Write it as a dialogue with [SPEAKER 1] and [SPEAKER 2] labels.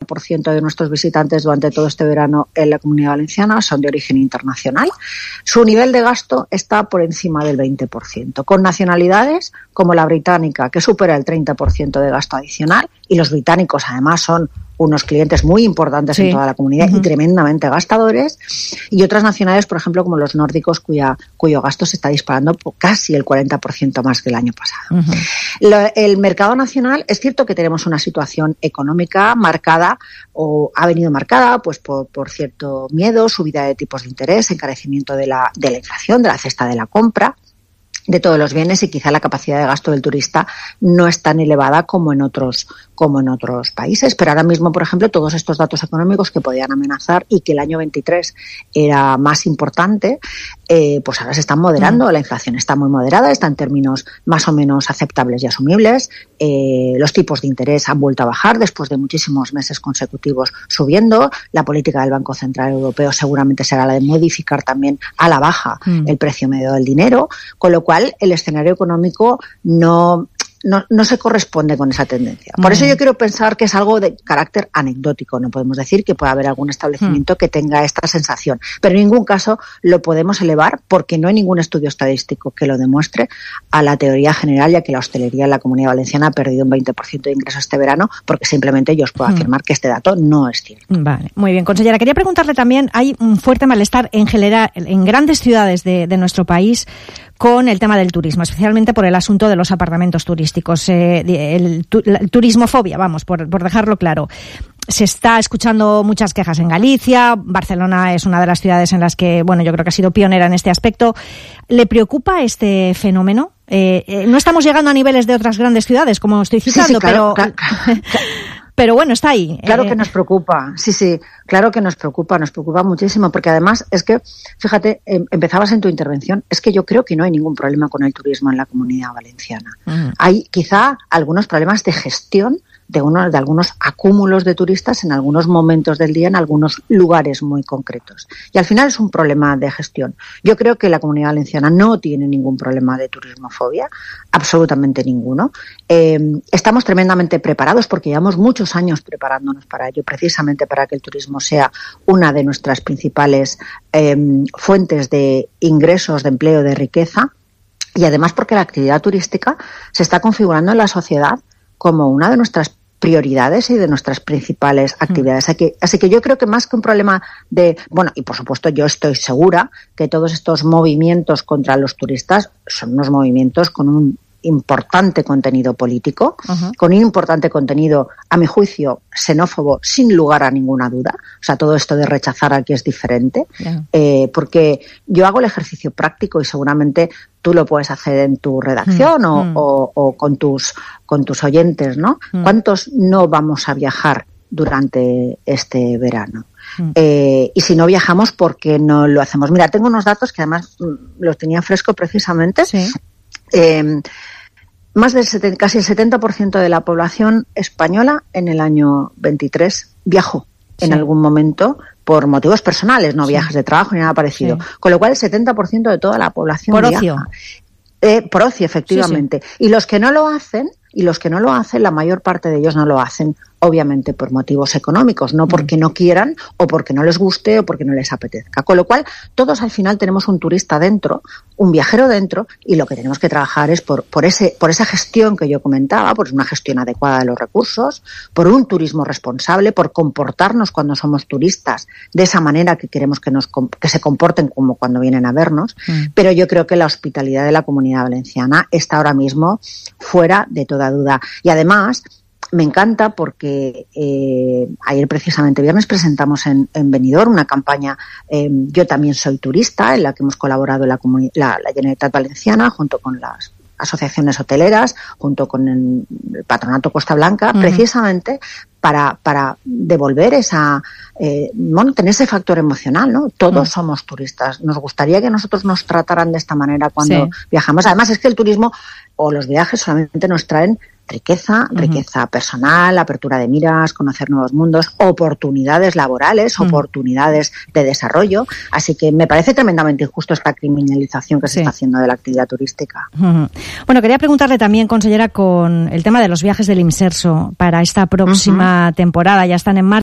[SPEAKER 1] 80% de nuestros visitantes durante todo este verano en la Comunidad Valenciana son de origen internacional. Su nivel de gasto está por encima del 20%, con nacionalidades como la británica, que supera el 30% de gasto adicional, y los británicos además son unos clientes muy importantes en toda la comunidad y tremendamente gastadores, y otras nacionalidades, por ejemplo, como los nórdicos, cuyo gasto se está disparando por casi el 40% más que el año pasado. El mercado nacional, es cierto que tenemos una situación económica marcada, o ha venido marcada pues por cierto miedo, subida de tipos de interés, encarecimiento de la inflación, de la cesta de la compra de todos los bienes, y quizá la capacidad de gasto del turista no es tan elevada como en otros países. Pero ahora mismo, por ejemplo, todos estos datos económicos que podían amenazar y que el año 23 era más importante, pues ahora se están moderando. La inflación está muy moderada, está en términos más o menos aceptables y asumibles. Los tipos de interés han vuelto a bajar después de muchísimos meses consecutivos subiendo. La política del Banco Central Europeo seguramente será la de modificar también a la baja el precio medio del dinero, con lo cual el escenario económico no se corresponde con esa tendencia. Por eso yo quiero pensar que es algo de carácter anecdótico. No podemos decir que pueda haber algún establecimiento que tenga esta sensación, pero en ningún caso lo podemos elevar, porque no hay ningún estudio estadístico que lo demuestre, a la teoría general, ya que la hostelería en la Comunidad Valenciana ha perdido un 20% de ingresos este verano, porque simplemente yo os puedo afirmar que este dato no es cierto.
[SPEAKER 2] Vale, muy bien. Consellera, quería preguntarle también, hay un fuerte malestar en general en grandes ciudades de nuestro país con el tema del turismo, especialmente por el asunto de los apartamentos turísticos, la turismofobia, vamos, por dejarlo claro. Se está escuchando muchas quejas en Galicia. Barcelona es una de las ciudades en las que, bueno, yo creo que ha sido pionera en este aspecto. ¿Le preocupa este fenómeno? No estamos llegando a niveles de otras grandes ciudades, como estoy citando,
[SPEAKER 1] claro.
[SPEAKER 2] Pero bueno, está ahí.
[SPEAKER 1] Claro que nos preocupa, claro que nos preocupa muchísimo, porque además es que, fíjate, empezabas en tu intervención, es que yo creo que no hay ningún problema con el turismo en la Comunidad Valenciana. Hay quizá algunos problemas de gestión de algunos acúmulos de turistas en algunos momentos del día, en algunos lugares muy concretos. Y al final es un problema de gestión. Yo creo que la Comunidad Valenciana no tiene ningún problema de turismofobia, absolutamente ninguno. Estamos tremendamente preparados, porque llevamos muchos años preparándonos para ello, precisamente para que el turismo sea una de nuestras principales fuentes de ingresos, de empleo, de riqueza, y además porque la actividad turística se está configurando en la sociedad como una de nuestras prioridades y de nuestras principales actividades. Así que yo creo que más que un problema y por supuesto yo estoy segura que todos estos movimientos contra los turistas son unos movimientos con un importante contenido político, con un importante contenido, a mi juicio, xenófobo, sin lugar a ninguna duda. O sea, todo esto de rechazar al que es diferente, porque yo hago el ejercicio práctico, y seguramente tú lo puedes hacer en tu redacción o con tus oyentes, ¿no? ¿Cuántos no vamos a viajar durante este verano? Y si no viajamos, ¿por qué no lo hacemos? Mira, tengo unos datos que además los tenía fresco precisamente. Más del casi el 70% de la población española en el año 23 viajó en algún momento por motivos personales, no viajes de trabajo ni nada parecido. Con lo cual el 70% de toda la población
[SPEAKER 2] por
[SPEAKER 1] viaja.
[SPEAKER 2] Ocio.
[SPEAKER 1] Por ocio, efectivamente. Y los que no lo hacen, la mayor parte de ellos no lo hacen, obviamente, por motivos económicos, no porque no quieran o porque no les guste o porque no les apetezca. Con lo cual, todos al final tenemos un turista dentro, un viajero dentro, y lo que tenemos que trabajar es por esa gestión que yo comentaba, por una gestión adecuada de los recursos, por un turismo responsable, por comportarnos cuando somos turistas de esa manera que queremos que se comporten como cuando vienen a vernos. Pero yo creo que la hospitalidad de la Comunidad Valenciana está ahora mismo fuera de toda duda. Y además, me encanta porque ayer, precisamente viernes, presentamos en Benidorm una campaña Yo también soy turista, en la que hemos colaborado la Generalitat Valenciana junto con las asociaciones hoteleras, junto con el Patronato Costa Blanca, precisamente para devolver tener ese factor emocional, ¿no? Todos somos turistas. Nos gustaría que nosotros nos trataran de esta manera cuando viajamos. Además, es que el turismo o los viajes solamente nos traen riqueza personal, apertura de miras, conocer nuevos mundos, oportunidades laborales, oportunidades de desarrollo. Así que me parece tremendamente injusto esta criminalización que se está haciendo de la actividad turística.
[SPEAKER 2] Bueno, quería preguntarle también, consellera, con el tema de los viajes del Imserso para esta próxima temporada. Ya están en marcha.